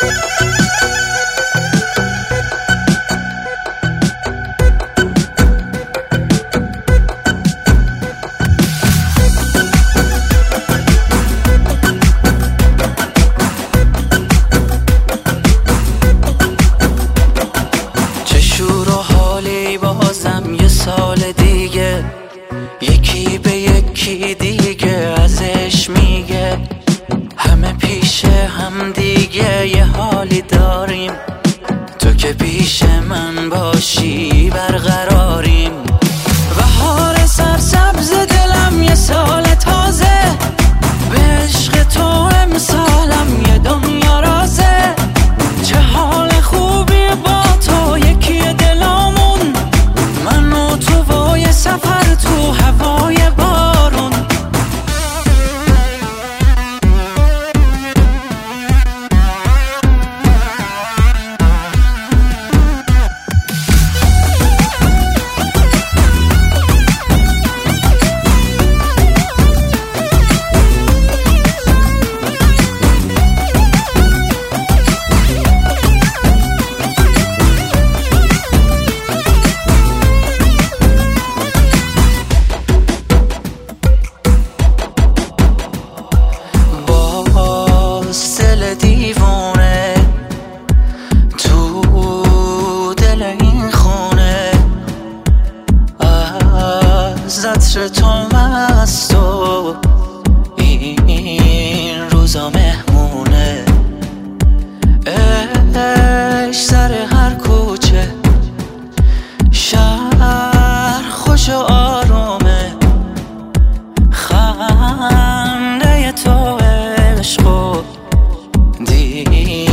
سال دیگه یکی به یکی دیگه ازش میگه همه پیش هم دیگه یه حالی داریم، تو که پیش من باشی برقراریم. بهار سرسبز دلم یه سال تازه، به عشق تو امسالم یه دنیا رازه. چه حال خوبی با تو یکی دلامون، من و تو و یه سفر تو هوای بارون. دیوونه تو دل این خونه، از عطر تو مست و این روزا مهمونه. عشق سر هر کوچه، شهر خوش و آرومه، خنده تو عشق و